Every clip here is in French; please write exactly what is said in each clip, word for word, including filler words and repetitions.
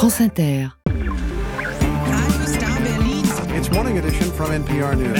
France Inter. It's morning edition from N P R News.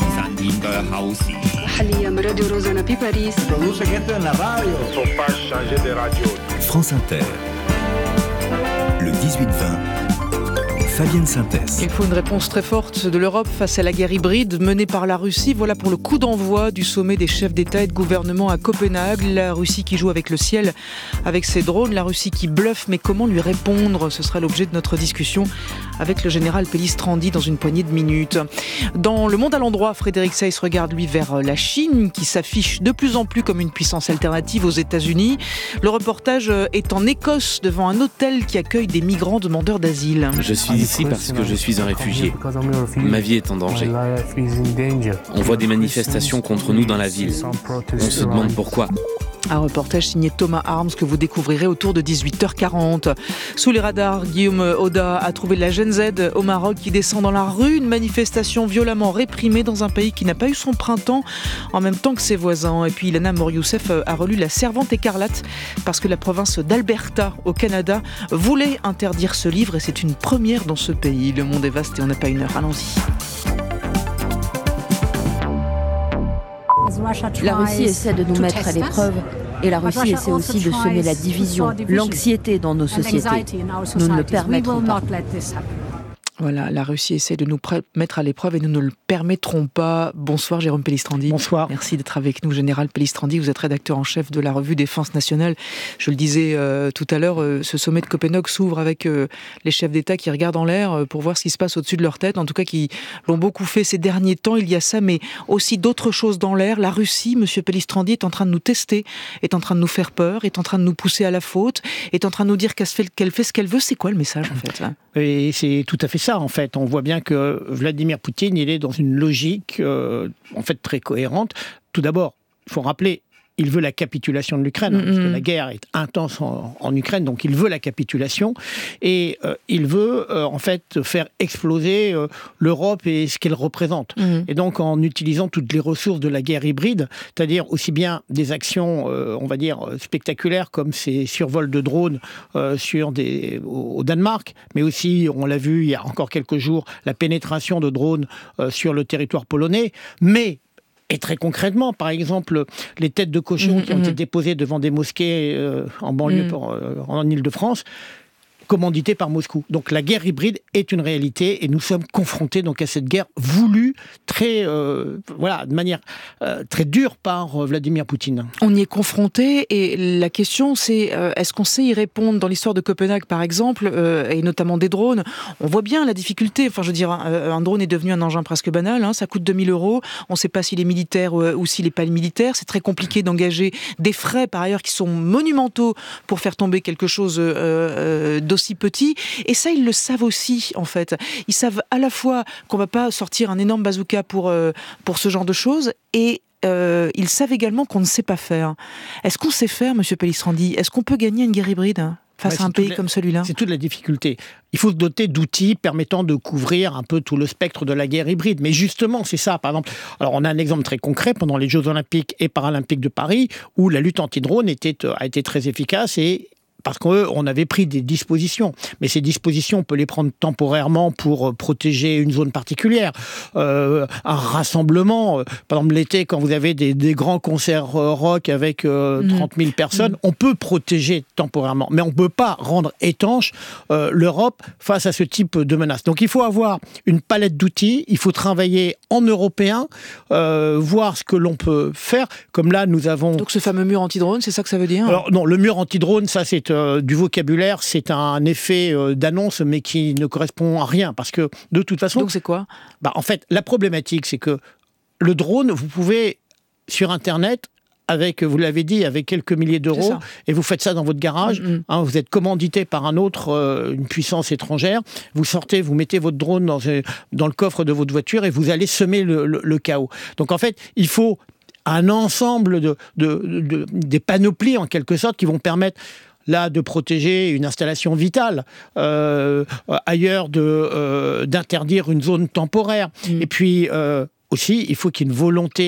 Produce gente en la radio. France Inter. Le dix-huit vingt. Fabienne Synthèse. Il faut une réponse très forte de l'Europe face à la guerre hybride menée par la Russie. Voilà pour le coup d'envoi du sommet des chefs d'État et de gouvernement à Copenhague. La Russie qui joue avec le ciel, avec ses drones. La Russie qui bluffe, mais comment lui répondre ? Ce sera l'objet de notre discussion avec le général Pellistrandi dans une poignée de minutes. Dans Le Monde à l'endroit, Frédéric Seyss regarde lui vers la Chine qui s'affiche de plus en plus comme une puissance alternative aux États-Unis. Le reportage est en Écosse devant un hôtel qui accueille des migrants demandeurs d'asile. Je suis ici parce que je suis un réfugié. Ma vie est en danger. On voit des manifestations contre nous dans la ville. On se demande pourquoi. Un reportage signé Thomas Arms que vous découvrirez autour de dix-huit heures quarante. Sous les radars, Guillaume Oda a trouvé la Gen Z au Maroc qui descend dans la rue. Une manifestation violemment réprimée dans un pays qui n'a pas eu son printemps en même temps que ses voisins. Et puis Ilana Mouryousef a relu La Servante écarlate parce que la province d'Alberta au Canada voulait interdire ce livre et c'est une première dans ce pays. Le monde est vaste et on n'a pas une heure. Allons-y. La Russie essaie de nous mettre à l'épreuve et la Russie essaie aussi de semer la division, l'anxiété dans nos sociétés. Nous ne le permettrons pas. Voilà, la Russie essaie de nous pré- mettre à l'épreuve et nous ne le permettrons pas. Bonsoir Jérôme Pellistrandi. Bonsoir. Merci d'être avec nous, Général Pellistrandi. Vous êtes rédacteur en chef de la revue Défense Nationale. Je le disais euh, tout à l'heure, euh, ce sommet de Copenhague s'ouvre avec euh, les chefs d'État qui regardent en l'air euh, pour voir ce qui se passe au-dessus de leur tête. En tout cas, qui l'ont beaucoup fait ces derniers temps. Il y a ça, mais aussi d'autres choses dans l'air. La Russie, Monsieur Pellistrandi, est en train de nous tester, est en train de nous faire peur, est en train de nous pousser à la faute, est en train de nous dire qu'elle fait, qu'elle fait ce qu'elle veut. C'est quoi le message, en fait, là ? Et c'est tout à fait ça, en fait. On voit bien que Vladimir Poutine, il est dans une logique, euh, en fait, très cohérente. Tout d'abord, il faut rappeler, il veut la capitulation de l'Ukraine, mm-hmm. parce que la guerre est intense en, en Ukraine, donc il veut la capitulation. Et euh, il veut, euh, en fait, faire exploser euh, l'Europe et ce qu'elle représente. Mm-hmm. Et donc, en utilisant toutes les ressources de la guerre hybride, c'est-à-dire aussi bien des actions, euh, on va dire, spectaculaires, comme ces survols de drones euh, sur des, au, au Danemark, mais aussi, on l'a vu il y a encore quelques jours, la pénétration de drones euh, sur le territoire polonais, mais et très concrètement, par exemple, les têtes de cochons mmh, qui ont mmh. été déposées devant des mosquées euh, en banlieue, mmh. pour, euh, en Île-de-France, commanditées par Moscou. Donc la guerre hybride est une réalité et nous sommes confrontés donc à cette guerre voulue très, euh, voilà, de manière euh, très dure par euh, Vladimir Poutine. On y est confronté et la question c'est euh, est-ce qu'on sait y répondre dans l'histoire de Copenhague par exemple euh, et notamment des drones. On voit bien la difficulté. Enfin, je veux dire, un, un drone est devenu un engin presque banal. Hein, ça coûte deux mille euros. On ne sait pas s'il est militaire ou, ou s'il n'est pas militaire. C'est très compliqué d'engager des frais par ailleurs qui sont monumentaux pour faire tomber quelque chose euh, euh, d'aussi aussi petit, et ça ils le savent aussi en fait. Ils savent à la fois qu'on va pas sortir un énorme bazooka pour, euh, pour ce genre de choses, et euh, ils savent également qu'on ne sait pas faire. Est-ce qu'on sait faire, Monsieur Pellistrandi ? Est-ce qu'on peut gagner une guerre hybride face ouais, à un pays la, comme celui-là ? C'est toute la difficulté. Il faut se doter d'outils permettant de couvrir un peu tout le spectre de la guerre hybride. Mais justement, c'est ça. Par exemple, alors on a un exemple très concret pendant les Jeux Olympiques et Paralympiques de Paris, où la lutte anti-drone était, a été très efficace et parce qu'on avait pris des dispositions. Mais ces dispositions, on peut les prendre temporairement pour protéger une zone particulière. Euh, un rassemblement, euh, par exemple l'été, quand vous avez des, des grands concerts euh, rock avec euh, mmh. trente mille personnes, mmh. on peut protéger temporairement. Mais on ne peut pas rendre étanche euh, l'Europe face à ce type de menace. Donc il faut avoir une palette d'outils, il faut travailler en européen, euh, voir ce que l'on peut faire. Comme là, nous avons... Donc ce fameux mur anti-drone, c'est ça que ça veut dire ? Alors non, le mur anti-drone, ça c'est Euh, du vocabulaire, c'est un effet euh, d'annonce, mais qui ne correspond à rien, parce que de toute façon... Donc c'est quoi ? Bah, en fait, la problématique, c'est que le drone, vous pouvez, sur Internet, avec, vous l'avez dit, avec quelques milliers d'euros, et vous faites ça dans votre garage, mmh. hein, vous êtes commandité par un autre, euh, une puissance étrangère, vous sortez, vous mettez votre drone dans, dans le coffre de votre voiture, et vous allez semer le, le, le chaos. Donc en fait, il faut un ensemble de, de, de, de, des panoplies, en quelque sorte, qui vont permettre là, de protéger une installation vitale, euh, ailleurs de, euh, d'interdire une zone temporaire. Mmh. Et puis, euh, aussi, il faut qu'il y ait une volonté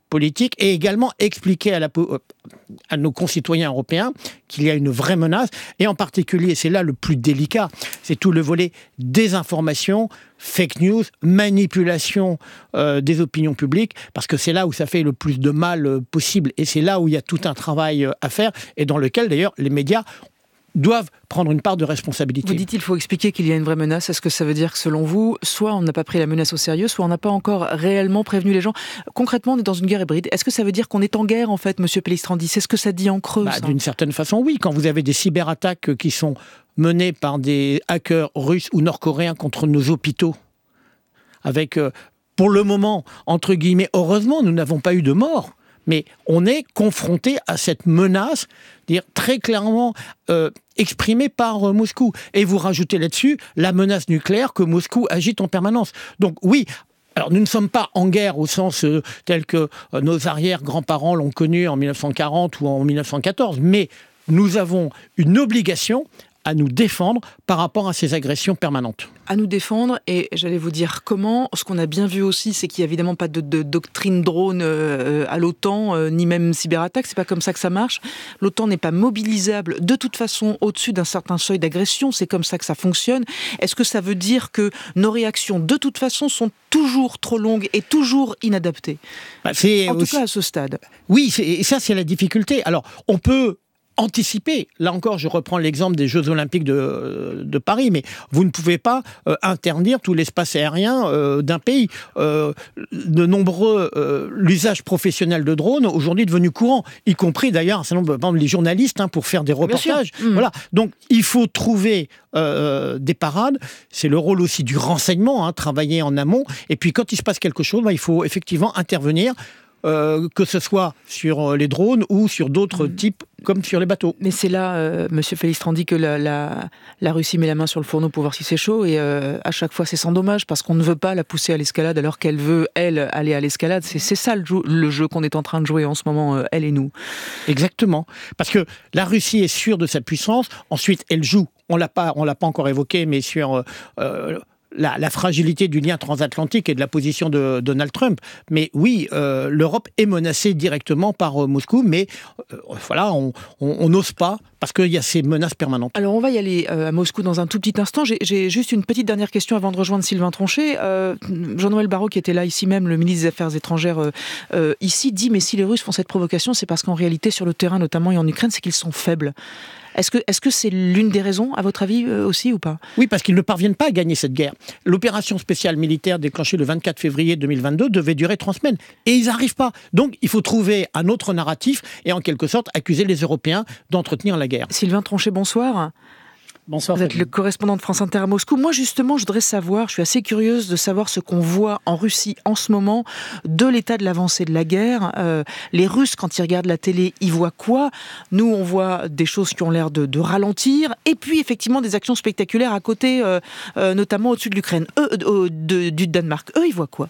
politique et également expliquer à, la, à nos concitoyens européens qu'il y a une vraie menace, et en particulier, c'est là le plus délicat, c'est tout le volet désinformation, fake news, manipulation euh, des opinions publiques, parce que c'est là où ça fait le plus de mal euh, possible, et c'est là où il y a tout un travail euh, à faire, et dans lequel d'ailleurs les médias doivent prendre une part de responsabilité. Vous dites qu'il faut expliquer qu'il y a une vraie menace. Est-ce que ça veut dire que selon vous, soit on n'a pas pris la menace au sérieux, soit on n'a pas encore réellement prévenu les gens? Concrètement, on est dans une guerre hybride. Est-ce que ça veut dire qu'on est en guerre, en fait, Monsieur Pellistrandi? C'est ce que ça dit en creux, bah, ça D'une certaine façon, oui. Quand vous avez des cyberattaques qui sont menées par des hackers russes ou nord-coréens contre nos hôpitaux, avec, euh, pour le moment, entre guillemets, heureusement, nous n'avons pas eu de morts, mais on est confronté à cette menace, dire très clairement euh, exprimée par euh, Moscou. Et vous rajoutez là-dessus la menace nucléaire que Moscou agite en permanence. Donc oui, alors nous ne sommes pas en guerre au sens euh, tel que euh, nos arrière-grands-parents l'ont connu en mille neuf cent quarante ou en mille neuf cent quatorze, mais nous avons une obligation à nous défendre par rapport à ces agressions permanentes. À nous défendre, et j'allais vous dire comment. Ce qu'on a bien vu aussi, c'est qu'il n'y a évidemment pas de, de doctrine drone euh, à l'OTAN, euh, ni même cyberattaque, c'est pas comme ça que ça marche. L'OTAN n'est pas mobilisable de toute façon au-dessus d'un certain seuil d'agression, c'est comme ça que ça fonctionne. Est-ce que ça veut dire que nos réactions, de toute façon, sont toujours trop longues et toujours inadaptées? bah, c'est En aussi... tout cas, à ce stade. Oui, c'est... et ça c'est la difficulté. Alors, on peut anticiper. Là encore, je reprends l'exemple des Jeux Olympiques de, de Paris, mais vous ne pouvez pas euh, interdire tout l'espace aérien euh, d'un pays. Euh, de nombreux... Euh, l'usage professionnel de drones, aujourd'hui, est devenu courant, y compris d'ailleurs, un certain nombre, par exemple, les journalistes, hein, pour faire des reportages. Mmh. Voilà. Donc, il faut trouver euh, des parades. C'est le rôle aussi du renseignement, hein, travailler en amont. Et puis, quand il se passe quelque chose, bah, il faut effectivement intervenir. Euh, que ce soit sur les drones ou sur d'autres mmh. types, comme sur les bateaux. Mais c'est là, euh, Monsieur Pellistrandi, que la, la, la Russie met la main sur le fourneau pour voir si c'est chaud, et euh, à chaque fois c'est sans dommage, parce qu'on ne veut pas la pousser à l'escalade alors qu'elle veut, elle, aller à l'escalade. C'est, c'est ça le jeu, le jeu qu'on est en train de jouer en ce moment, euh, elle et nous. Exactement. Parce que la Russie est sûre de sa puissance, ensuite elle joue, on l'a pas, on l'a pas encore évoqué, mais sur... Euh, La, la fragilité du lien transatlantique et de la position de Donald Trump. Mais oui, euh, l'Europe est menacée directement par euh, Moscou, mais euh, voilà, on n'ose pas parce qu'il y a ces menaces permanentes. Alors on va y aller euh, à Moscou dans un tout petit instant. J'ai, j'ai juste une petite dernière question avant de rejoindre Sylvain Tronchet. Euh, Jean-Noël Barrot, qui était là ici même, le ministre des Affaires étrangères euh, euh, ici, dit mais si les Russes font cette provocation, c'est parce qu'en réalité sur le terrain, notamment et en Ukraine, c'est qu'ils sont faibles. Est-ce que, est-ce que c'est l'une des raisons, à votre avis, euh, aussi, ou pas? Oui, parce qu'ils ne parviennent pas à gagner cette guerre. L'opération spéciale militaire déclenchée le vingt-quatre février deux mille vingt-deux devait durer trois semaines. Et ils n'arrivent pas. Donc, il faut trouver un autre narratif et, en quelque sorte, accuser les Européens d'entretenir la guerre. Sylvain Tronchet, bonsoir. Bonsoir. Vous êtes le correspondant de France Inter à Moscou. Moi, justement, je voudrais savoir, je suis assez curieuse de savoir ce qu'on voit en Russie en ce moment de l'état de l'avancée de la guerre. Euh, les Russes, quand ils regardent la télé, ils voient quoi? Nous, on voit des choses qui ont l'air de, de ralentir. Et puis, effectivement, des actions spectaculaires à côté, euh, euh, notamment au-dessus de l'Ukraine. Eux, euh, de, du Danemark, eux, ils voient quoi?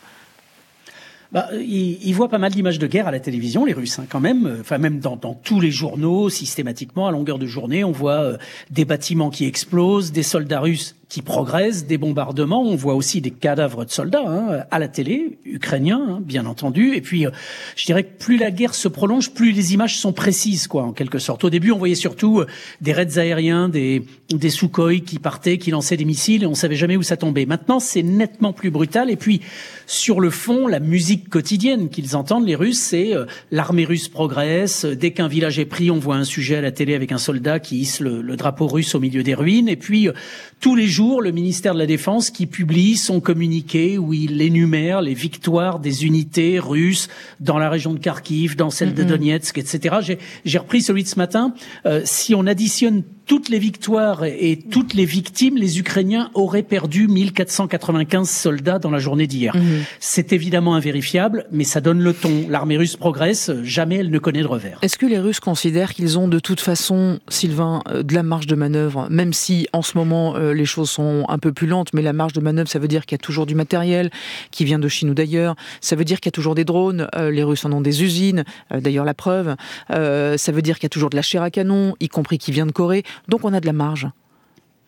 Bah, ils, ils voient pas mal d'images de guerre à la télévision, les Russes, hein, quand même. Enfin, même dans, dans tous les journaux, systématiquement, à longueur de journée, on voit euh, des bâtiments qui explosent, des soldats russes qui progressent, des bombardements. On voit aussi des cadavres de soldats hein, à la télé, ukrainiens, hein, bien entendu. Et puis, euh, je dirais que plus la guerre se prolonge, plus les images sont précises, quoi, en quelque sorte. Au début, on voyait surtout euh, des raids aériens, des, des Sukhoi qui partaient, qui lançaient des missiles, et on savait jamais où ça tombait. Maintenant, c'est nettement plus brutal. Et puis, sur le fond, la musique quotidienne qu'ils entendent, les Russes, c'est euh, l'armée russe progresse. Dès qu'un village est pris, on voit un sujet à la télé avec un soldat qui hisse le, le drapeau russe au milieu des ruines. Et puis, euh, tous les jours, le ministère de la Défense qui publie son communiqué où il énumère les victoires des unités russes dans la région de Kharkiv, dans celle mm-hmm. de Donetsk, et cetera. J'ai, j'ai repris celui de ce matin. Euh, si on additionne toutes les victoires et, et toutes les victimes, les Ukrainiens auraient perdu mille quatre cent quatre-vingt-quinze soldats dans la journée d'hier. Mmh. C'est évidemment invérifiable, mais ça donne le ton. L'armée russe progresse, jamais elle ne connaît de revers. Est-ce que les Russes considèrent qu'ils ont de toute façon, Sylvain, de la marge de manœuvre, même si en ce moment euh, les choses sont un peu plus lentes, mais la marge de manœuvre, ça veut dire qu'il y a toujours du matériel qui vient de Chine ou d'ailleurs, ça veut dire qu'il y a toujours des drones, euh, les Russes en ont des usines, euh, d'ailleurs la preuve, euh, ça veut dire qu'il y a toujours de la chair à canon, y compris qui vient de Corée. Donc on a de la marge.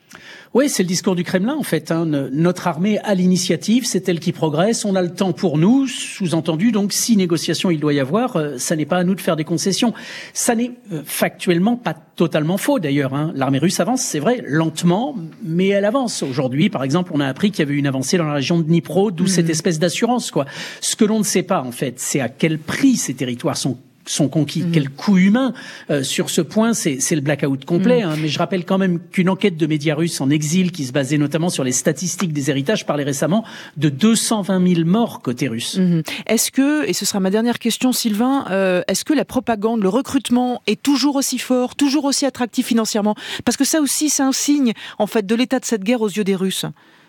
Oui, c'est le discours du Kremlin, en fait. Hein. Notre armée a l'initiative, c'est elle qui progresse, on a le temps pour nous. Sous-entendu, donc, si négociation il doit y avoir, euh, ça n'est pas à nous de faire des concessions. Ça n'est euh, factuellement pas totalement faux, d'ailleurs. Hein. L'armée russe avance, c'est vrai, lentement, mais elle avance. Aujourd'hui, par exemple, on a appris qu'il y avait une avancée dans la région de Dnipro, d'où mmh. cette espèce d'assurance, quoi. Ce que l'on ne sait pas, en fait, c'est à quel prix ces territoires sont sont conquis. Mmh. Quel coût humain euh, sur ce point, c'est, c'est le blackout complet. Mmh. Hein. Mais je rappelle quand même qu'une enquête de médias russes en exil, qui se basait notamment sur les statistiques des héritages, parlait récemment de deux cent vingt mille morts côté russe. Mmh. Est-ce que, et ce sera ma dernière question, Sylvain, euh, est-ce que la propagande, le recrutement est toujours aussi fort, toujours aussi attractif financièrement ? Parce que ça aussi, c'est un signe, en fait, de l'état de cette guerre aux yeux des Russes.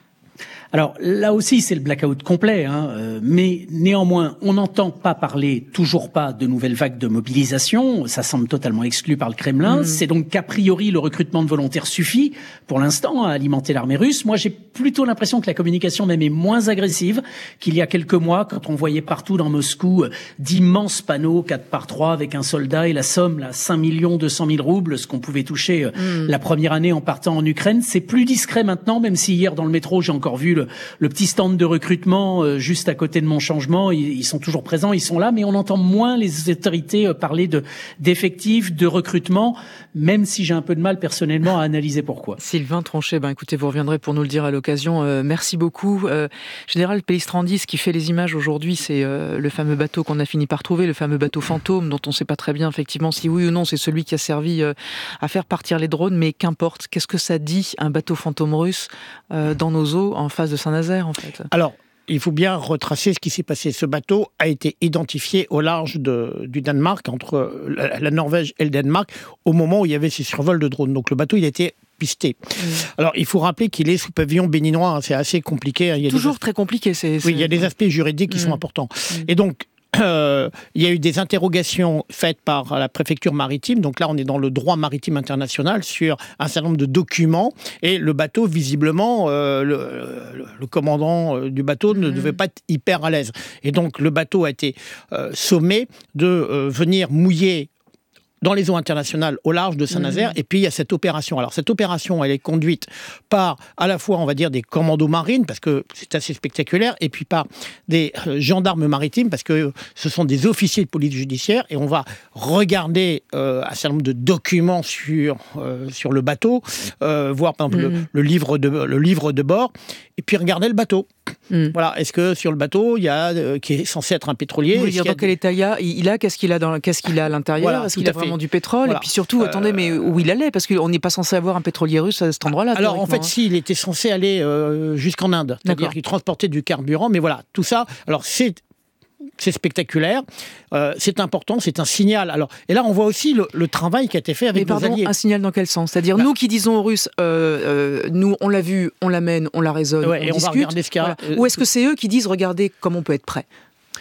Alors là aussi, c'est le blackout complet, hein, euh, mais néanmoins, on n'entend pas parler, toujours pas, de nouvelles vagues de mobilisation. Ça semble totalement exclu par le Kremlin. Mmh. C'est donc qu'a priori, le recrutement de volontaires suffit, pour l'instant, à alimenter l'armée russe. Moi, j'ai plutôt l'impression que la communication même est moins agressive qu'il y a quelques mois, quand on voyait partout dans Moscou d'immenses panneaux quatre par trois avec un soldat et la somme, là, cinq millions deux cent mille roubles, ce qu'on pouvait toucher mmh. la première année en partant en Ukraine. C'est plus discret maintenant, même si hier, dans le métro, j'ai encore vu le, le petit stand de recrutement euh, juste à côté de mon changement. Ils, ils sont toujours présents, ils sont là, mais on entend moins les autorités euh, parler de d'effectifs, de recrutement, même si j'ai un peu de mal personnellement à analyser pourquoi. Sylvain Tronchet, ben écoutez, vous reviendrez pour nous le dire à l'occasion. Euh, merci beaucoup. Euh, Général Pellistrandi, ce qui fait les images aujourd'hui, c'est euh, le fameux bateau qu'on a fini par trouver, le fameux bateau fantôme, dont on ne sait pas très bien effectivement si oui ou non c'est celui qui a servi euh, à faire partir les drones, mais qu'importe. Qu'est-ce que ça dit, un bateau fantôme russe euh, dans nos eaux, en face de Saint-Nazaire, en fait ? Alors, il faut bien retracer ce qui s'est passé. Ce bateau a été identifié au large de, du Danemark, entre la, la Norvège et le Danemark, au moment où il y avait ces survols de drones. Donc le bateau, il a été pisté. Mmh. Alors, il faut rappeler qu'il est sous pavillon béninois. Hein, c'est assez compliqué. Hein. Il y a Toujours des... très compliqué. C'est, c'est... Oui, il y a des aspects juridiques qui mmh. sont importants. Mmh. Et donc, Euh, il y a eu des interrogations faites par la préfecture maritime, donc là on est dans le droit maritime international sur un certain nombre de documents, et le bateau visiblement, euh, le, le, le commandant du bateau ne mmh. devait pas être hyper à l'aise, et donc le bateau a été euh, sommé de euh, venir mouiller dans les eaux internationales au large de Saint-Nazaire, mmh. et puis il y a cette opération. Alors cette opération, elle est conduite par à la fois, on va dire, des commandos marines, parce que c'est assez spectaculaire, et puis par des euh, gendarmes maritimes, parce que ce sont des officiers de police judiciaire, et on va regarder euh, un certain nombre de documents sur, euh, sur le bateau, euh, voir par exemple mmh. le, le, livre de, le livre de bord, et puis regarder le bateau. Mmh. Voilà, est-ce que sur le bateau, il y a, euh, qui est censé être un pétrolier... Vous voulez dire dans quel état il a, il a qu'est-ce qu'il a, dans, qu'est-ce qu'il a à l'intérieur, voilà, est-ce qu'il a vraiment du pétrole, voilà. Et puis surtout, euh... attendez, mais où il allait, parce qu'on n'est pas censé avoir un pétrolier russe à cet endroit-là. Alors en fait, hein. si, il était censé aller euh, jusqu'en Inde, c'est-à-dire D'accord. qu'il transportait du carburant, mais voilà, tout ça, alors c'est... C'est spectaculaire, euh, c'est important, c'est un signal. Alors, et là, on voit aussi le, le travail qui a été fait avec Mais nos pardon, alliés. Un signal dans quel sens ? C'est-à-dire, bah, nous qui disons aux Russes, euh, euh, nous, on l'a vu, on l'amène, on la raisonne, ouais, on et discute. On va regarder ce qu'il y a. Voilà. Ou est-ce que c'est eux qui disent, regardez comme on peut être prêt ?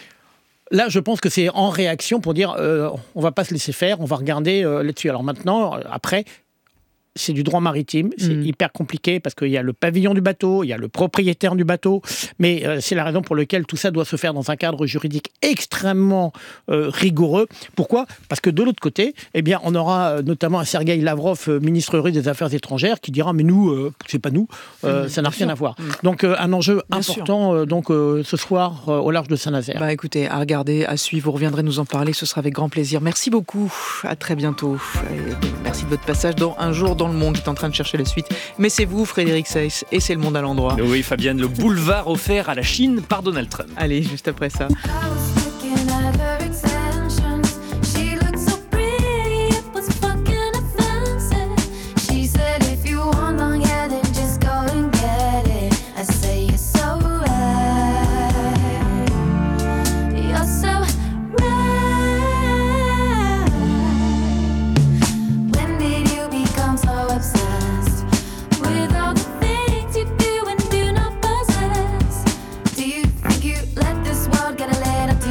Là, je pense que c'est en réaction pour dire, euh, on ne va pas se laisser faire, on va regarder euh, là-dessus. Alors maintenant, après... c'est du droit maritime, c'est mmh. hyper compliqué parce qu'il y a le pavillon du bateau, il y a le propriétaire du bateau, mais euh, c'est la raison pour laquelle tout ça doit se faire dans un cadre juridique extrêmement euh, rigoureux. Pourquoi ? Parce que de l'autre côté, eh bien, on aura notamment un Sergueï Lavrov, euh, ministre russe des Affaires étrangères, qui dira « mais nous, euh, c'est pas nous, euh, mmh, ça n'a rien sûr. à voir mmh. ». Donc euh, un enjeu bien important euh, donc, euh, ce soir euh, au large de Saint-Nazaire. Bah, écoutez, à regarder, à suivre, vous reviendrez nous en parler, ce sera avec grand plaisir. Merci beaucoup, à très bientôt. Et merci de votre passage dans Un jour dans le monde qui est en train de chercher la suite. Mais c'est vous, Frédéric Seyss, et c'est Le Monde à l'endroit. Oui, Fabienne, le boulevard offert à la Chine par Donald Trump. Allez, juste après ça. Let this world get a little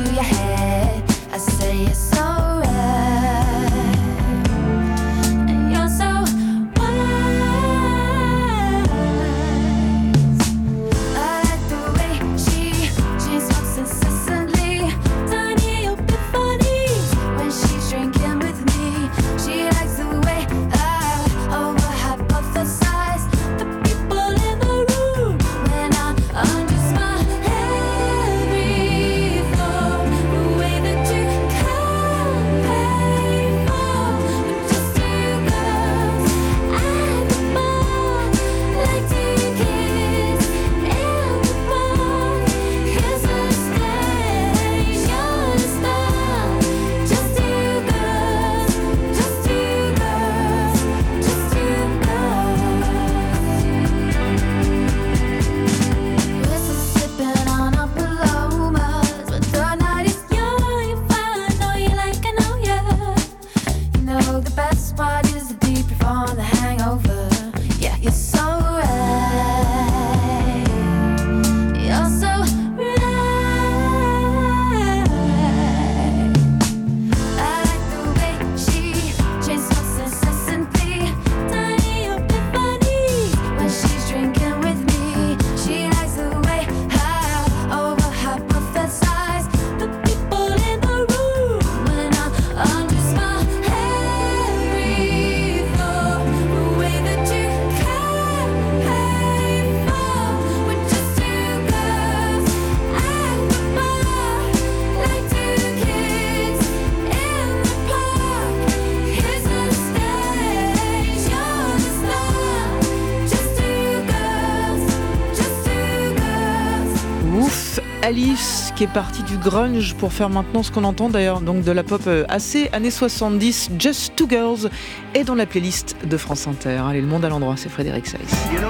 Alice qui est partie du grunge pour faire maintenant ce qu'on entend d'ailleurs, donc de la pop assez années soixante-dix, Just Two Girls, est dans la playlist de France Inter. Allez, le monde à l'endroit, c'est Frédéric Seiss.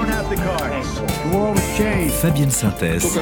Fabienne Synthèse.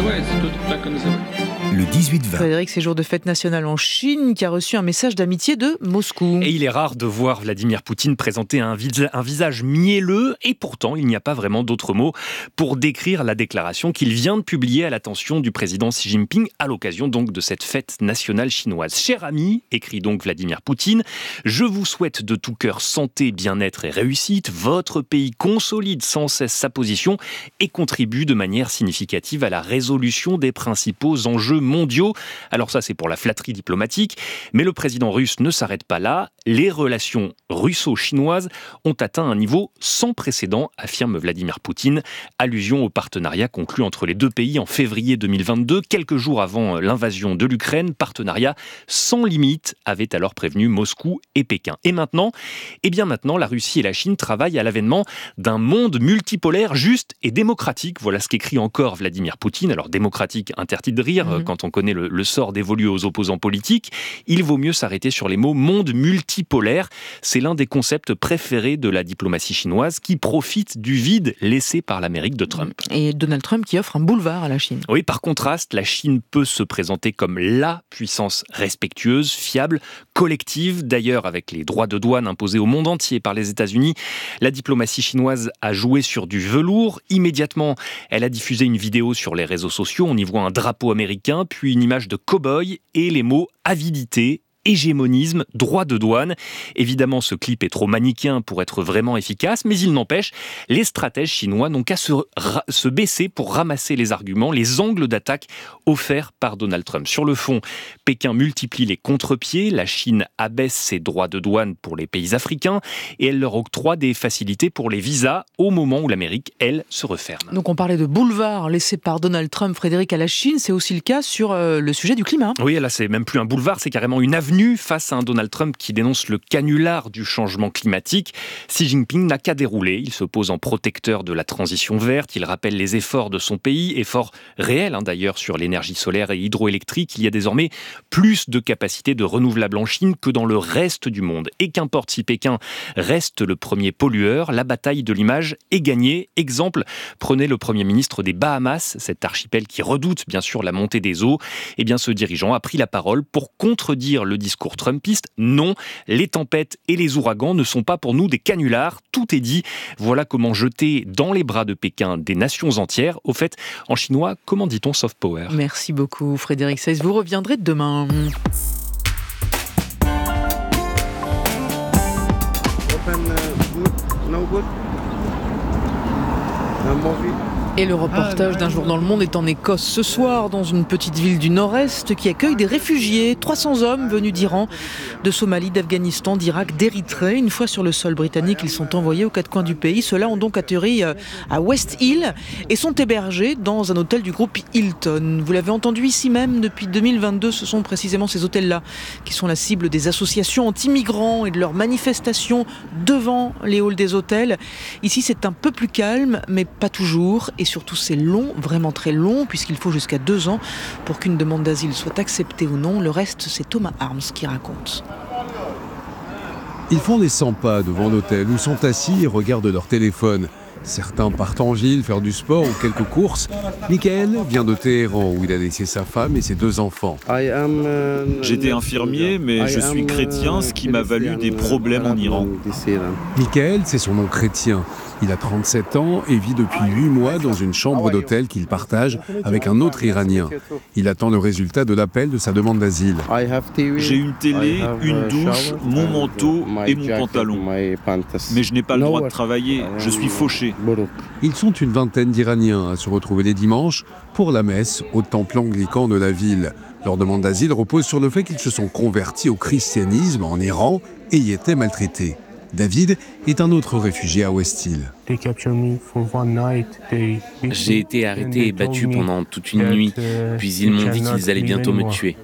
Le dix-huit vingt. Frédéric, c'est jour de fête nationale en Chine, qui a reçu un message d'amitié de Moscou. Et il est rare de voir Vladimir Poutine présenter un, vis- un visage mielleux, et pourtant il n'y a pas vraiment d'autres mots pour décrire la déclaration qu'il vient de publier à l'attention du président Xi Jinping à l'occasion donc de cette fête nationale chinoise. Cher ami, écrit donc Vladimir Poutine, je vous souhaite de tout cœur santé, bien-être et réussite. Votre pays consolide sans cesse sa position et contribue de manière significative à la résolution des principaux enjeux mondiaux. Alors ça, c'est pour la flatterie diplomatique, mais le président russe ne s'arrête pas là. Les relations russo-chinoises ont atteint un niveau sans précédent, affirme Vladimir Poutine. Allusion au partenariat conclu entre les deux pays en février deux mille vingt-deux, quelques jours avant l'invasion de l'Ukraine. Partenariat sans limite, avait alors prévenu Moscou et Pékin. Et maintenant, eh bien maintenant, la Russie et la Chine travaillent à l'avènement d'un monde multipolaire, juste et démocratique. Voilà ce qu'écrit encore Vladimir Poutine. Alors démocratique, interdit de rire, mmh. quand on connaît le, le sort dévolu aux opposants politiques. Il vaut mieux s'arrêter sur les mots monde multipolaire. C'est l'un des concepts préférés de la diplomatie chinoise qui profite du vide laissé par l'Amérique de Trump. Et Donald Trump qui offre un boulevard à la Chine. Oui, par contraste, la Chine peut se présenter comme la puissance respectueuse, fiable, collective. D'ailleurs, avec les droits de douane imposés au monde entier par les États-Unis, la diplomatie chinoise a joué sur du velours. Immédiatement, elle a diffusé une vidéo sur les réseaux sociaux. On y voit un drapeau américain, puis une image de cow-boy et les mots avidité, hégémonisme, droit de douane. Évidemment, ce clip est trop manichéen pour être vraiment efficace, mais il n'empêche, les stratèges chinois n'ont qu'à se, ra- se baisser pour ramasser les arguments, les angles d'attaque offerts par Donald Trump. Sur le fond, Pékin multiplie les contre-pieds, la Chine abaisse ses droits de douane pour les pays africains et elle leur octroie des facilités pour les visas au moment où l'Amérique, elle, se referme. Donc on parlait de boulevard laissé par Donald Trump, Frédéric, à la Chine, c'est aussi le cas sur euh, le sujet du climat. Oui, là c'est même plus un boulevard, c'est carrément une avenue face à un Donald Trump qui dénonce le canular du changement climatique. Xi Jinping n'a qu'à dérouler. Il se pose en protecteur de la transition verte. Il rappelle les efforts de son pays, efforts réels hein, d'ailleurs sur l'énergie solaire et hydroélectrique. Il y a désormais plus de capacités de renouvelables en Chine que dans le reste du monde. Et qu'importe si Pékin reste le premier pollueur, la bataille de l'image est gagnée. Exemple, prenez le Premier ministre des Bahamas, cet archipel qui redoute bien sûr la montée des eaux. Eh bien, ce dirigeant a pris la parole pour contredire le discours trumpiste. Non, les tempêtes et les ouragans ne sont pas pour nous des canulars. Tout est dit. Voilà comment jeter dans les bras de Pékin des nations entières. Au fait, en chinois, comment dit-on soft power ? Merci beaucoup, Frédéric Seiss. Vous reviendrez demain. Open, uh, good, no good. No movie. Et le reportage d'un jour dans le monde est en Écosse ce soir, dans une petite ville du Nord-Est qui accueille des réfugiés, trois cents hommes venus d'Iran, de Somalie, d'Afghanistan, d'Irak, d'Érythrée. Une fois sur le sol britannique, ils sont envoyés aux quatre coins du pays. Ceux-là ont donc atterri à West Hill et sont hébergés dans un hôtel du groupe Hilton. Vous l'avez entendu ici même, depuis deux mille vingt-deux, ce sont précisément ces hôtels-là qui sont la cible des associations anti-migrants et de leurs manifestations devant les halls des hôtels. Ici, c'est un peu plus calme, mais pas toujours. Et surtout, c'est long, vraiment très long, puisqu'il faut jusqu'à deux ans pour qu'une demande d'asile soit acceptée ou non. Le reste, c'est Thomas Arms qui raconte. Ils font des cent pas devant l'hôtel où sont assis et regardent leur téléphone. Certains partent en ville faire du sport ou quelques courses. Michael vient de Téhéran où il a laissé sa femme et ses deux enfants. J'étais infirmier, mais je suis chrétien, ce qui m'a valu des problèmes en Iran. Michael, c'est son nom chrétien. Il a trente-sept ans et vit depuis huit mois dans une chambre d'hôtel qu'il partage avec un autre Iranien. Il attend le résultat de l'appel de sa demande d'asile. J'ai une télé, une douche, mon manteau et mon pantalon. Mais je n'ai pas le droit de travailler, je suis fauché. Ils sont une vingtaine d'Iraniens à se retrouver les dimanches pour la messe au temple anglican de la ville. Leur demande d'asile repose sur le fait qu'ils se sont convertis au christianisme en Iran et y étaient maltraités. David est un autre réfugié à West Hill. J'ai été arrêté et battu pendant toute une nuit, puis ils m'ont dit qu'ils allaient bientôt me tuer.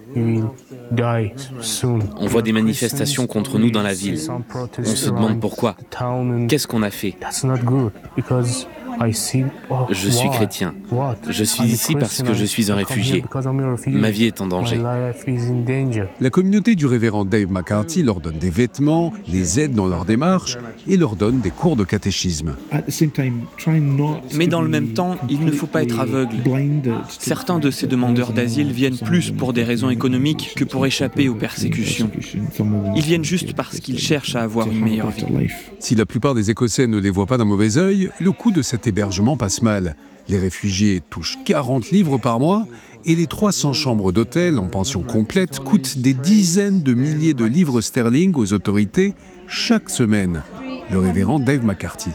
On voit des manifestations contre nous dans la ville. On se demande pourquoi. Qu'est-ce qu'on a fait ? Je suis chrétien. Je suis ici parce que je suis un réfugié. Ma vie est en danger. La communauté du révérend Dave McCarthy leur donne des vêtements, les aide dans leur démarche et leur donne des cours de catéchisme. Mais dans le même temps, il ne faut pas être aveugle. Certains de ces demandeurs d'asile viennent plus pour des raisons économiques que pour échapper aux persécutions. Ils viennent juste parce qu'ils cherchent à avoir une meilleure vie. Si la plupart des Écossais ne les voient pas d'un mauvais œil, le coût de cet hébergement passe mal. Les réfugiés touchent quarante livres par mois et les trois cents chambres d'hôtel en pension complète coûtent des dizaines de milliers de livres sterling aux autorités chaque semaine. Le révérend Dave McCarthy.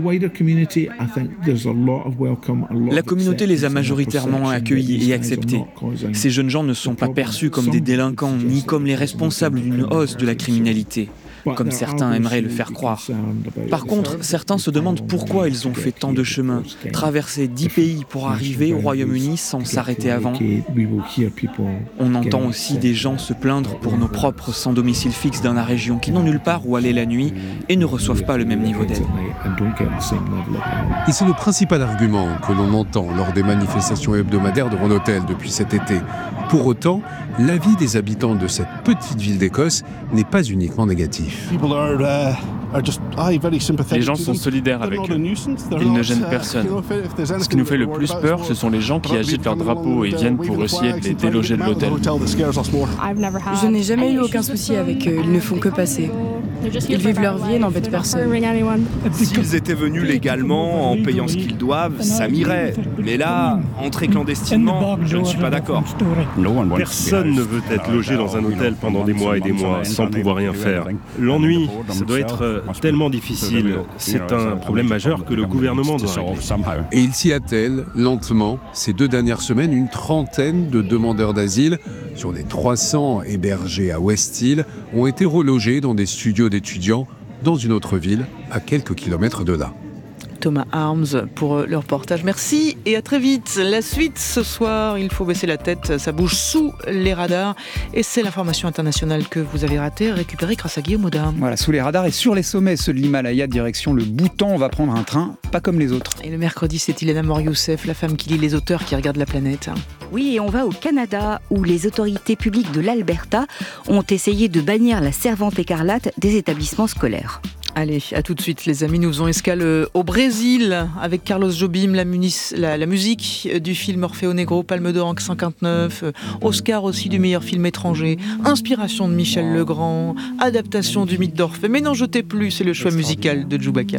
La communauté les a majoritairement accueillis et acceptés. Ces jeunes gens ne sont pas perçus comme des délinquants ni comme les responsables d'une hausse de la criminalité, comme certains aimeraient le faire croire. Par contre, certains se demandent pourquoi ils ont fait tant de chemin, traversé dix pays pour arriver au Royaume-Uni sans s'arrêter avant. On entend aussi des gens se plaindre pour nos propres sans domicile fixe dans la région qui n'ont nulle part où aller la nuit et ne reçoivent pas le même niveau d'aide. Et c'est le principal argument que l'on entend lors des manifestations hebdomadaires devant l'hôtel depuis cet été. Pour autant, l'avis des habitants de cette petite ville d'Écosse n'est pas uniquement négatif. Les gens sont solidaires avec eux. Ils ne gênent personne. Ce qui nous fait le plus peur, ce sont les gens qui agitent leurs drapeaux et viennent pour essayer de les déloger de l'hôtel. Je n'ai jamais eu aucun souci avec eux, ils ne font que passer. Ils vivent leur vie et n'embêtent personne. S'ils étaient venus légalement, en payant ce qu'ils doivent, ça m'irait. Mais là, entrer clandestinement, je ne suis pas d'accord. Personne ne veut être logé dans un hôtel pendant des mois et des mois sans pouvoir rien faire. L'ennui, ça doit être tellement difficile. C'est un problème majeur que le gouvernement doit régler. Et il s'y attelle, lentement, ces deux dernières semaines, une trentaine de demandeurs d'asile, sur les trois cents hébergés à West Hill, ont été relogés dans des studios d'étudiants dans une autre ville, à quelques kilomètres de là. Thomas Arms pour le reportage. Merci et à très vite. La suite ce soir, il faut baisser la tête, ça bouge sous les radars et c'est l'information internationale que vous avez ratée, récupérée grâce à Guillaume Audin. Voilà, sous les radars et sur les sommets, ceux de l'Himalaya, direction le Bhoutan, on va prendre un train, pas comme les autres. Et le mercredi, c'est Ilana Mor-Youssef, la femme qui lit les auteurs qui regardent la planète. Oui, et on va au Canada, où les autorités publiques de l'Alberta ont essayé de bannir la servante écarlate des établissements scolaires. Allez, à tout de suite les amis, nous faisons escale au Brésil avec Carlos Jobim, la, munis, la, la musique du film Orfeo Negro, Palme d'Or en cinquante-neuf, Oscar aussi du meilleur film étranger, inspiration de Michel Legrand, adaptation du mythe d'Orphée, mais n'en jetez plus, c'est le choix musical de Djoubaka.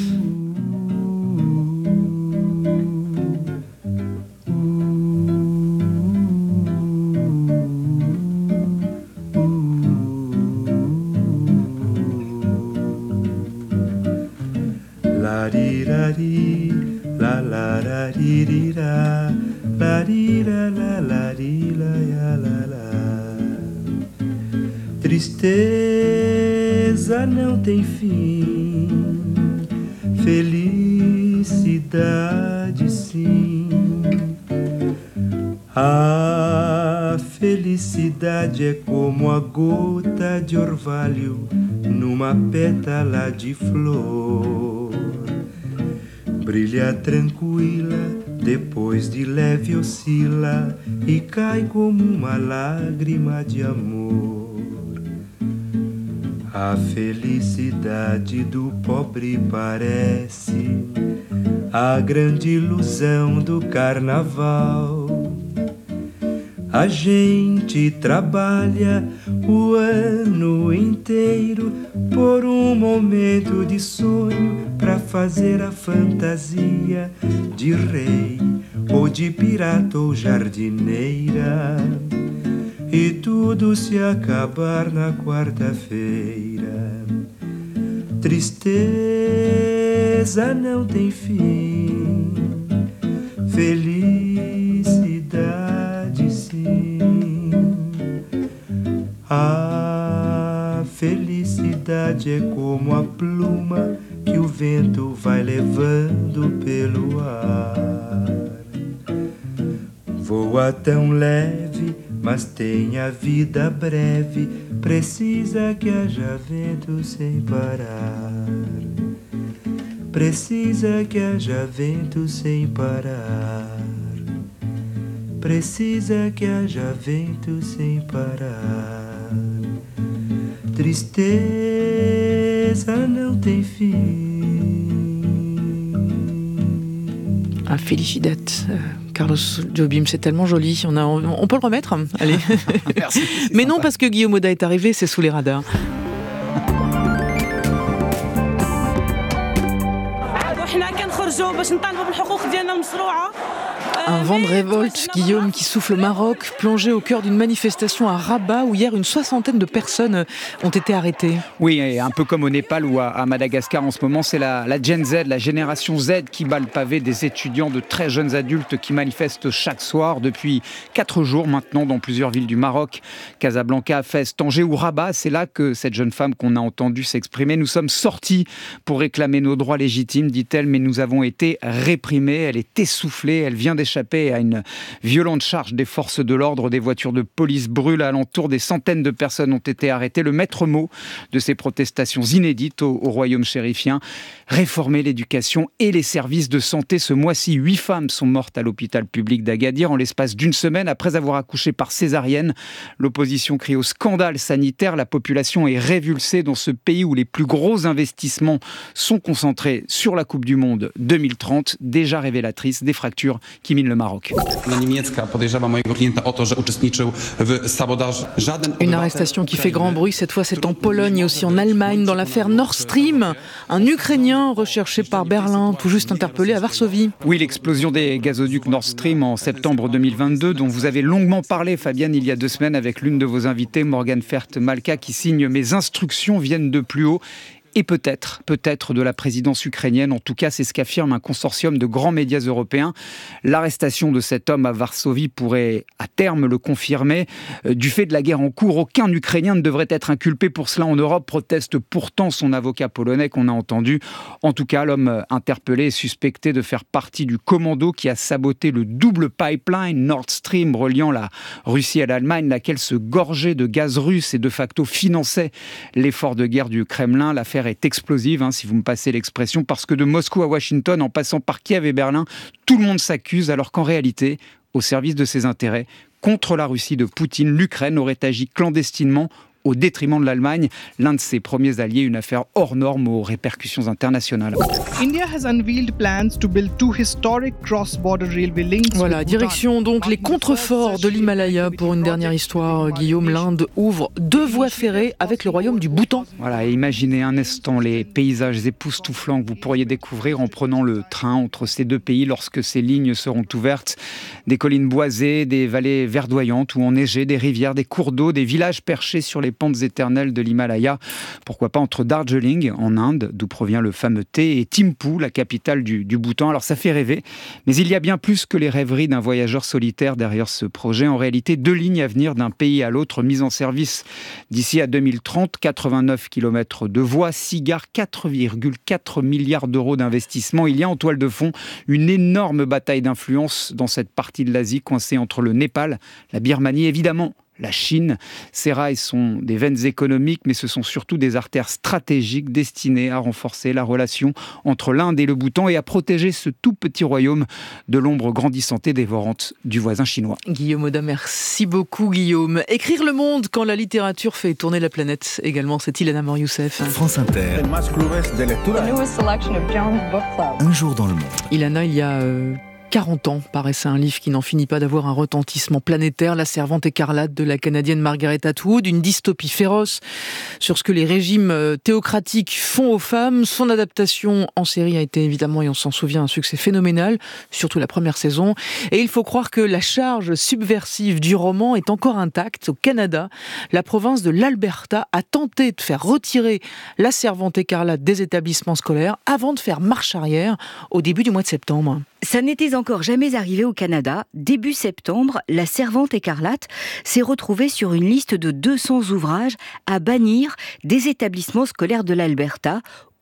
La la la di di da, la di la la la di la ya la la. Tristeza não tem fim, felicidade sim. A felicidade é como a gota de orvalho numa pétala de flor. Brilha tranquila, depois de leve oscila e cai como uma lágrima de amor. A felicidade do pobre parece a grande ilusão do carnaval. A gente trabalha o ano inteiro por um momento de sonho pra fazer a fantasia de rei ou de pirata ou jardineira e tudo se acabar na quarta-feira. Tristeza não tem fim, felicidade sim. A felicidade é como a pluma que o vento vai levando pelo ar. Voa tão leve, mas tem a vida breve, precisa que haja vento sem parar. Precisa que haja vento sem parar. Precisa que haja vento sem parar. Tristeza não tem fim. Ah, Felicidad, euh, Carlos Jobim, c'est tellement joli. On, a, on, on peut le remettre. Allez. Merci. Mais sympa. non, parce que Guillaume Oda est arrivé, c'est sous les radars. Un vent de révolte, Guillaume, qui souffle au Maroc, plongé au cœur d'une manifestation à Rabat, où hier une soixantaine de personnes ont été arrêtées. Oui, et un peu comme au Népal ou à, à Madagascar en ce moment, c'est la, la Gen Z, la génération Z qui bat le pavé, des étudiants, de très jeunes adultes qui manifestent chaque soir depuis quatre jours maintenant dans plusieurs villes du Maroc, Casablanca, Fès, Tanger ou Rabat. C'est là que cette jeune femme qu'on a entendue s'exprimer. Nous sommes sortis pour réclamer nos droits légitimes, dit-elle, mais nous avons été réprimés. Elle est essoufflée, elle vient d'échapper à une violente charge des forces de l'ordre. Des voitures de police brûlent alentour, des centaines de personnes ont été arrêtées. Le maître mot de ces protestations inédites au, au royaume chérifien, réformer l'éducation et les services de santé. Ce mois-ci, huit femmes sont mortes à l'hôpital public d'Agadir en l'espace d'une semaine après avoir accouché par césarienne. L'opposition crie au scandale sanitaire. La population est révulsée dans ce pays où les plus gros investissements sont concentrés sur la Coupe du Monde deux mille trente, déjà révélatrice des fractures qui minent le Maroc. Une arrestation qui fait grand bruit, cette fois c'est en Pologne et aussi en Allemagne, dans l'affaire Nord Stream. Un Ukrainien recherché par Berlin, tout juste interpellé à Varsovie. Oui, l'explosion des gazoducs Nord Stream en septembre deux mille vingt-deux, dont vous avez longuement parlé, Fabienne, il y a deux semaines avec l'une de vos invitées, Morgane Fert-Malka, qui signe « Mes instructions viennent de plus haut ». Et peut-être, peut-être de la présidence ukrainienne. En tout cas, c'est ce qu'affirme un consortium de grands médias européens. L'arrestation de cet homme à Varsovie pourrait à terme le confirmer. Du fait de la guerre en cours, aucun Ukrainien ne devrait être inculpé pour cela en Europe, proteste pourtant son avocat polonais qu'on a entendu. En tout cas, l'homme interpellé est suspecté de faire partie du commando qui a saboté le double pipeline Nord Stream reliant la Russie à l'Allemagne, laquelle se gorgeait de gaz russe et de facto finançait l'effort de guerre du Kremlin. L'affaire est explosive, hein, si vous me passez l'expression, parce que de Moscou à Washington, en passant par Kiev et Berlin, tout le monde s'accuse, alors qu'en réalité, au service de ses intérêts, contre la Russie de Poutine, l'Ukraine aurait agi clandestinement au détriment de l'Allemagne, l'un de ses premiers alliés, une affaire hors norme aux répercussions internationales. Voilà, direction donc les contreforts de l'Himalaya pour une dernière histoire. Guillaume, l'Inde ouvre deux voies ferrées avec le royaume du Bhoutan. Voilà, et imaginez un instant les paysages époustouflants que vous pourriez découvrir en prenant le train entre ces deux pays lorsque ces lignes seront ouvertes. Des collines boisées, des vallées verdoyantes ou enneigées, des rivières, des cours d'eau, des villages perchés sur les pentes éternelles de l'Himalaya. Pourquoi pas entre Darjeeling, en Inde, d'où provient le fameux thé, et Thimphu, la capitale du, du Bhoutan. Alors ça fait rêver, mais il y a bien plus que les rêveries d'un voyageur solitaire derrière ce projet. En réalité, deux lignes à venir d'un pays à l'autre, mises en service d'ici à deux mille trente, quatre-vingt-neuf kilomètres de voies, six gares, quatre virgule quatre milliards d'euros d'investissement. Il y a en toile de fond une énorme bataille d'influence dans cette partie de l'Asie, coincée entre le Népal, la Birmanie, évidemment, la Chine. Ces rails sont des veines économiques, mais ce sont surtout des artères stratégiques destinées à renforcer la relation entre l'Inde et le Bhoutan et à protéger ce tout petit royaume de l'ombre grandissante et dévorante du voisin chinois. Guillaume Oda, merci beaucoup Guillaume. Écrire le monde quand la littérature fait tourner la planète. Également, c'est Ilana Mor-Youssef. France Inter. Un jour dans le monde. Ilana, il y a... Euh... quarante ans paraissait un livre qui n'en finit pas d'avoir un retentissement planétaire, La Servante écarlate de la Canadienne Margaret Atwood, une dystopie féroce sur ce que les régimes théocratiques font aux femmes. Son adaptation en série a été évidemment, et on s'en souvient, un succès phénoménal, surtout la première saison. Et il faut croire que la charge subversive du roman est encore intacte. Au Canada, la province de l'Alberta a tenté de faire retirer La Servante écarlate des établissements scolaires avant de faire marche arrière au début du mois de septembre. Ça n'était encore jamais arrivé au Canada. Début septembre, La Servante écarlate s'est retrouvée sur une liste de deux cents ouvrages à bannir des établissements scolaires de l'Alberta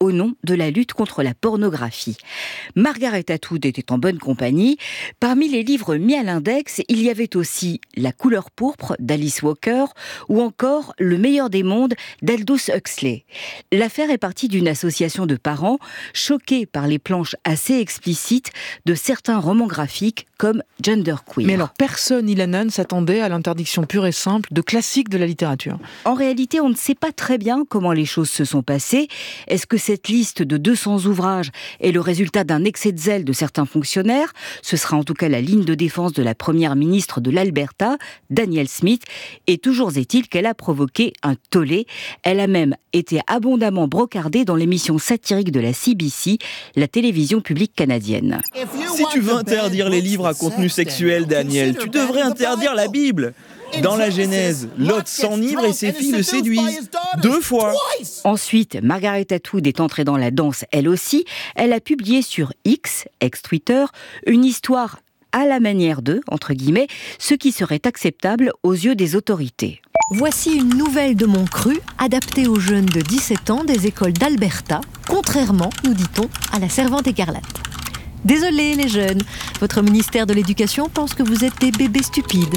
au nom de la lutte contre la pornographie. Margaret Atwood était en bonne compagnie. Parmi les livres mis à l'index, il y avait aussi La couleur pourpre d'Alice Walker ou encore Le meilleur des mondes d'Aldous Huxley. L'affaire est partie d'une association de parents choqués par les planches assez explicites de certains romans graphiques comme Genderqueer. Mais alors, personne, Ilana, ne s'attendait à l'interdiction pure et simple de classiques de la littérature. En réalité, on ne sait pas très bien comment les choses se sont passées. Est-ce que cette liste de deux cents ouvrages est le résultat d'un excès de zèle de certains fonctionnaires ? Ce sera en tout cas la ligne de défense de la première ministre de l'Alberta, Danielle Smith. Et toujours est-il qu'elle a provoqué un tollé. Elle a même été abondamment brocardée dans l'émission satirique de la C B C, la télévision publique canadienne. Si tu veux interdire les livres à contenu sexuel, Daniel, tu devrais interdire la Bible. Dans la Genèse, Lot s'enivre et ses filles le séduisent. Deux fois. Ensuite, Margaret Atwood est entrée dans la danse, elle aussi. Elle a publié sur X, ex-Twitter, une histoire à la manière de, entre guillemets, ce qui serait acceptable aux yeux des autorités. Voici une nouvelle de mon cru, adaptée aux jeunes de dix-sept ans des écoles d'Alberta, contrairement, nous dit-on, à La Servante écarlate. Désolés les jeunes, votre ministère de l'Éducation pense que vous êtes des bébés stupides.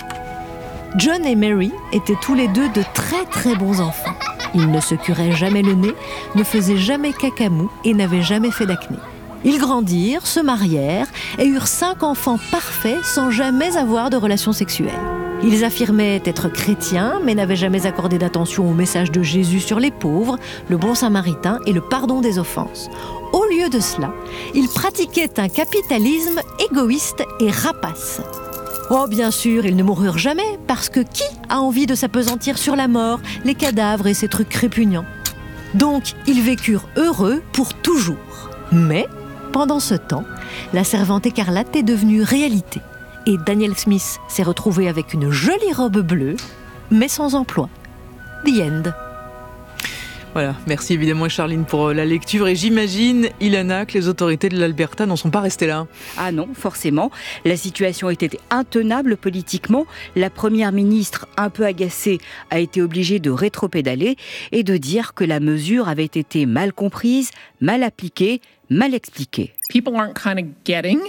John et Mary étaient tous les deux de très très bons enfants. Ils ne se curaient jamais le nez, ne faisaient jamais cacamou et n'avaient jamais fait d'acné. Ils grandirent, se marièrent et eurent cinq enfants parfaits sans jamais avoir de relations sexuelles. Ils affirmaient être chrétiens, mais n'avaient jamais accordé d'attention au message de Jésus sur les pauvres, le bon samaritain et le pardon des offenses. Au lieu de cela, ils pratiquaient un capitalisme égoïste et rapace. Oh, bien sûr, ils ne moururent jamais, parce que qui a envie de s'appesantir sur la mort, les cadavres et ces trucs répugnants ? Donc, ils vécurent heureux pour toujours. Mais, pendant ce temps, La Servante écarlate est devenue réalité. Et Danielle Smith s'est retrouvée avec une jolie robe bleue, mais sans emploi. The end. Voilà, merci évidemment Charline pour la lecture. Et j'imagine, Ilana, que les autorités de l'Alberta n'en sont pas restées là. Ah non, forcément. La situation était intenable politiquement. La première ministre, un peu agacée, a été obligée de rétropédaler et de dire que la mesure avait été mal comprise, mal appliquée, mal expliquée. People aren't kind of getting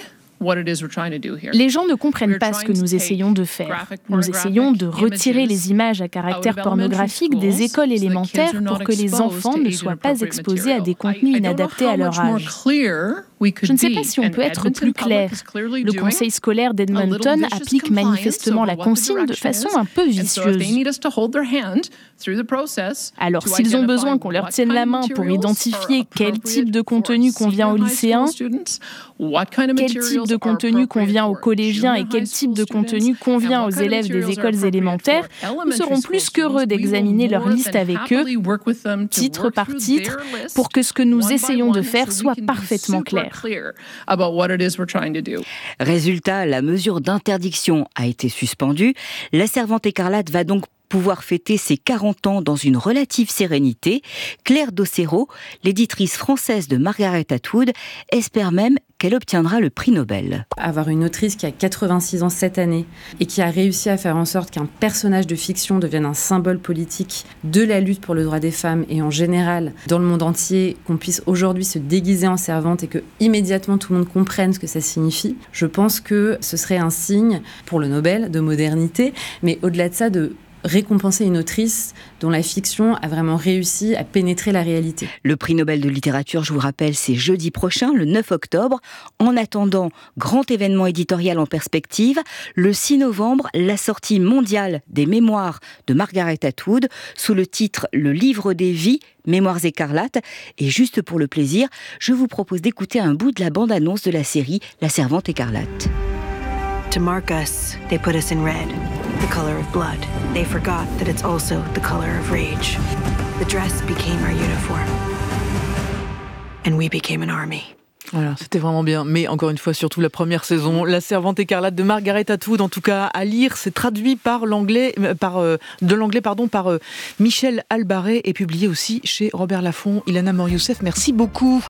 Les gens ne comprennent pas ce que nous essayons de faire. Nous essayons de retirer les images à caractère pornographique des écoles élémentaires pour que les enfants ne soient pas exposés à des contenus inadaptés à leur âge. Je ne sais pas si on peut être plus clair. Le conseil scolaire d'Edmonton applique manifestement la consigne de façon un peu vicieuse. Alors, s'ils ont besoin qu'on leur tienne la main pour identifier quel type de contenu convient aux lycéens, quel type de contenu convient aux collégiens et quel type de contenu convient aux élèves des écoles élémentaires, nous serons plus qu'heureux d'examiner leur liste avec eux, titre par titre, pour que ce que nous essayons de faire soit parfaitement clair. Résultat, la mesure d'interdiction a été suspendue. La Servante écarlate va donc pouvoir fêter ses quarante ans dans une relative sérénité. Claire Docero, l'éditrice française de Margaret Atwood, espère même qu'elle obtiendra le prix Nobel. Avoir une autrice qui a quatre-vingt-six ans cette année et qui a réussi à faire en sorte qu'un personnage de fiction devienne un symbole politique de la lutte pour le droit des femmes et en général dans le monde entier, qu'on puisse aujourd'hui se déguiser en servante et que immédiatement tout le monde comprenne ce que ça signifie, je pense que ce serait un signe pour le Nobel de modernité, mais au-delà de ça, de récompenser une autrice dont la fiction a vraiment réussi à pénétrer la réalité. Le prix Nobel de littérature, je vous rappelle, c'est jeudi prochain, le neuf octobre. En attendant, grand événement éditorial en perspective, le six novembre, la sortie mondiale des mémoires de Margaret Atwood sous le titre « Le livre des vies, Mémoires écarlates ». Et juste pour le plaisir, je vous propose d'écouter un bout de la bande-annonce de la série « La Servante écarlate ». To mark us, they put us in red, the color of blood. They forgot that it's also the color of rage. The dress became our uniform. And we became an army. Voilà, c'était vraiment bien. Mais encore une fois, surtout la première saison, La Servante écarlate de Margaret Atwood, en tout cas à lire, c'est traduit par l'anglais, par euh, de l'anglais pardon, par euh, Michel Albaret et publié aussi chez Robert Laffont. Ilana Mor-Youssef, merci beaucoup.